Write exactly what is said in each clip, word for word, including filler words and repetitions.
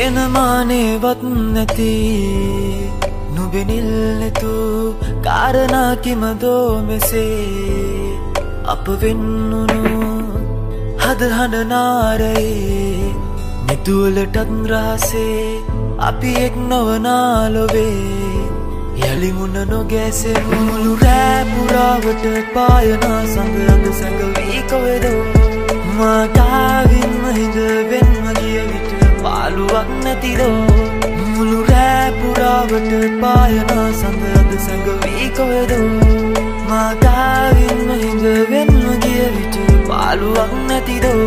පේන මානේවත් නැති නුබෙනිල් නැතු කාරණා කිමදෝ මෙසේ අප වෙන්නුණු හද හඬ නාරයේ නිතුවලටත් රහසේ අපි එක් නොවනාලොවේ යළි මුණ නොගැසෙමු මුළු රෑ පුරාවට පායනා සඳ අද සැඟවී කොහෙදෝ මා ගාවින්ම හිඳ වෙන්ම ගිය විට පාළුවක් නැතිදෝ මුළු රෑ පුරාවට පායනා සඳ අද සැඟවී කොහෙදෝ මා ගාවින්ම හිඳ වෙන්ම ගිය විට පාළුවක් නැතිදෝ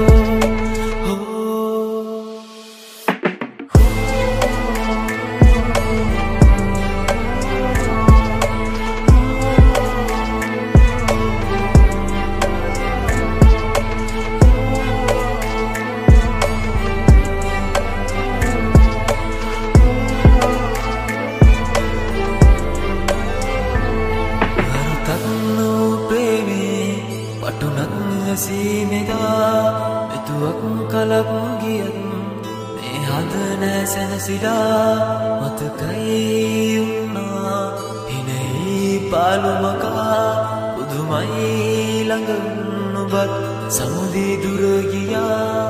සීනෙදා මෙතුවක් කලක් ගියත් මේ හද නෑ සැනසිලා මතකයි උන්නා හිනෙහි පාළුමකා පුදුමයි ළඟ නොබත් සමුදී දුර ගියා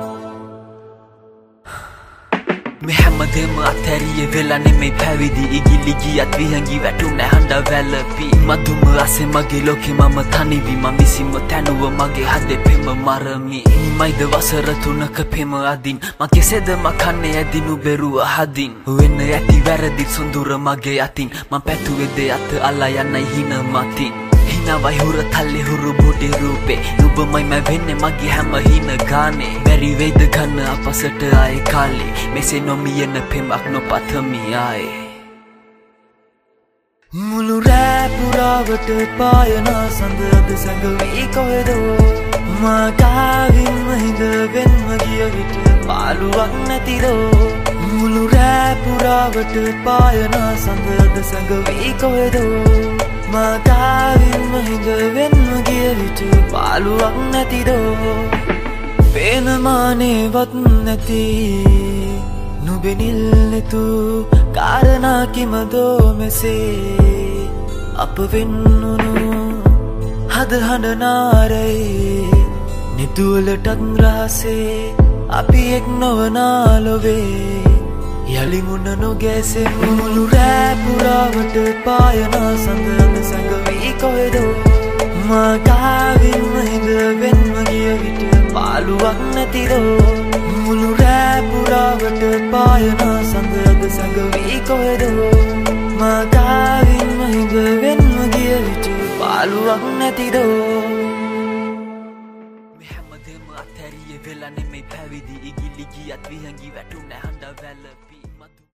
මේ හැමදේම අතහැරියේ වෙලා නෙමෙයි පැවිදි ඉගිලි ගියත් විහංගි වැටුනේ හඬ වැළපි මදුම අසේ මගේ ලෝකේ මම තනිවි මම විසින්ම තනුව මගේ හදේ පෙම මරමි නිමයිද වසර තුනක පෙම අදින් මං කෙසේද මකන්නේ ඇදිනු බෙරුව හදින් වෙන්න ඇති වැරදි සොඳුර මගේ අතින් මං පැතුවේ දෙ අත අලා යන්නයි හින මතින් හිනවයි හුර තල්ලේ හුරු බොඩි රූපේ නුඹමයි මම වෙන්නේ මගේ හැම හින ගානේ බැරි වෙයිද ගන්න අපසට ආයේ කාලේ මෙසේ නොමියන පෙමක් නොපතමි ආයේ මුළු රෑ පුරාවට පායනා සඳ අද සැඟවී කොහෙදෝ මා ගාවින්ම හිඳ වෙන්ම ගිය විට පාළුවක් නැතිදෝ මුළු රෑ පුරාවට පායනා සඳ අද සැඟවී කොහෙදෝ මා ගාවින්ම හිඳ වෙන්ම ගිය විට පාළුවක් නැතිදෝ පේන මානේවත් නැති නුබෙනිල් නැතු කාරණා කිමදෝ මෙසේ අප වෙන්නුණු හද හඬ නාරයේ නිතුවලටත් රහසේ අපි එක් නොවනාලොවේ යළි මුණ නොගැසෙමු මුළු රෑ පුරාවට පායනා සඳ අද සැඟවී කොහෙදෝ මා ගාවින්ම හිඳ වෙන්ම ගිය විට පාළුවක් නැතිදෝ මුළු රෑ පුරාවට පායනා සඳ අද සැඟවී කොහෙදෝ මා ගාවින්ම හිඳ වෙන්ම ගිය විට පාළුවක් නැතිදෝ මේ හැමදේම අතහැරියේ වෙලා නෙමෙයි පැවිදි ඉගිලි ගියත් විහංගි වැටුනේ හඬ වැළපි